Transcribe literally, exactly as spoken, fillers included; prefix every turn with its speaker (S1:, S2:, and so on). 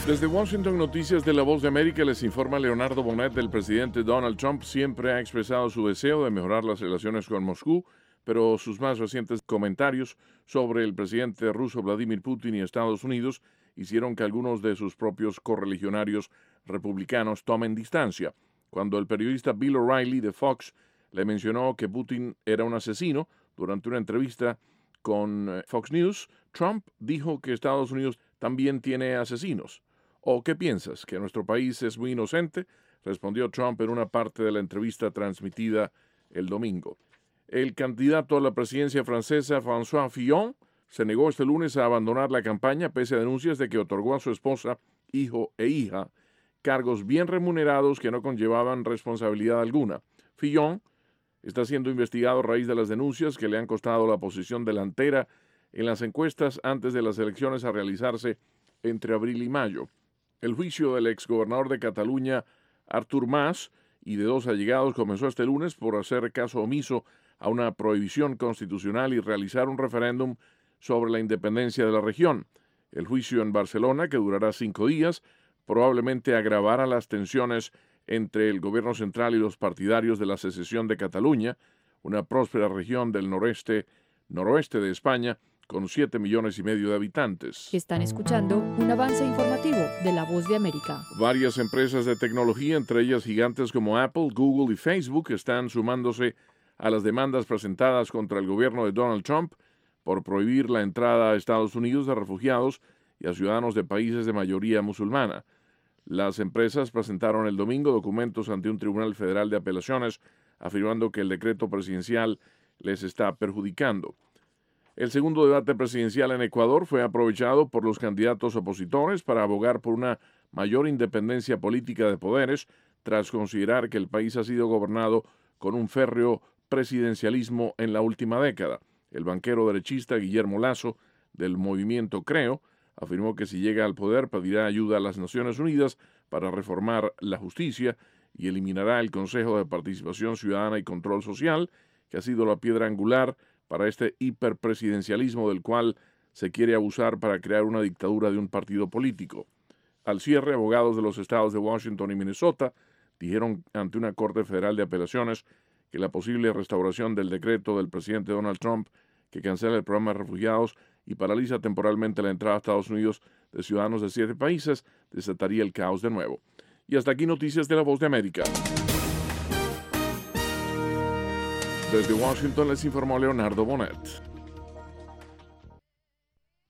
S1: Desde Washington, Noticias de La Voz de América, les informa Leonardo Bonet. El presidente Donald Trump siempre ha expresado su deseo de mejorar las relaciones con Moscú, pero sus más recientes comentarios sobre el presidente ruso Vladimir Putin y Estados Unidos hicieron que algunos de sus propios correligionarios republicanos tomen distancia. Cuando el periodista Bill O'Reilly de Fox le mencionó que Putin era un asesino durante una entrevista con Fox News, Trump dijo que Estados Unidos también tiene asesinos. ¿O qué piensas? ¿Que nuestro país es muy inocente? Respondió Trump en una parte de la entrevista transmitida el domingo. El candidato a la presidencia francesa, François Fillon, se negó este lunes a abandonar la campaña pese a denuncias de que otorgó a su esposa, hijo e hija cargos bien remunerados que no conllevaban responsabilidad alguna. Fillon está siendo investigado a raíz de las denuncias que le han costado la posición delantera en las encuestas antes de las elecciones a realizarse entre abril y mayo. El juicio del exgobernador de Cataluña, Artur Mas, y de dos allegados comenzó este lunes por hacer caso omiso a una prohibición constitucional y realizar un referéndum sobre la independencia de la región. El juicio en Barcelona, que durará cinco días, probablemente agravará las tensiones entre el gobierno central y los partidarios de la secesión de Cataluña, una próspera región del noreste, noroeste de España, con siete millones y medio de habitantes.
S2: Están escuchando un avance informativo de La Voz de América.
S1: Varias empresas de tecnología, entre ellas gigantes como Apple, Google y Facebook, están sumándose a las demandas presentadas contra el gobierno de Donald Trump por prohibir la entrada a Estados Unidos de refugiados y a ciudadanos de países de mayoría musulmana. Las empresas presentaron el domingo documentos ante un tribunal federal de apelaciones afirmando que el decreto presidencial les está perjudicando. El segundo debate presidencial en Ecuador fue aprovechado por los candidatos opositores para abogar por una mayor independencia política de poderes, tras considerar que el país ha sido gobernado con un férreo presidencialismo en la última década. El banquero derechista Guillermo Lasso, del movimiento Creo, afirmó que si llega al poder pedirá ayuda a las Naciones Unidas para reformar la justicia y eliminará el Consejo de Participación Ciudadana y Control Social, que ha sido la piedra angular para este hiperpresidencialismo del cual se quiere abusar para crear una dictadura de un partido político. Al cierre, abogados de los estados de Washington y Minnesota dijeron ante una corte federal de apelaciones que la posible restauración del decreto del presidente Donald Trump que cancela el programa de refugiados y paraliza temporalmente la entrada a Estados Unidos de ciudadanos de siete países desataría el caos de nuevo. Y hasta aquí Noticias de La Voz de América. Desde Washington les informó Leonardo Bonet.